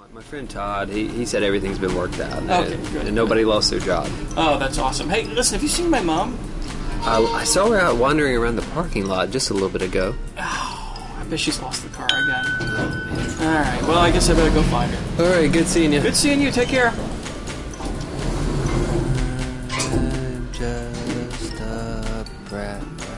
My friend Todd, he said everything's been worked out. Okay, good. And nobody lost their job. Oh, that's awesome. Hey, listen, have you seen my mom? I saw her out wandering around the parking lot just a little bit ago. Oh, I bet she's lost the car again. Alright, well, I guess I better go find her. Alright, good seeing you. Good seeing you. Take care. I'm just a brat.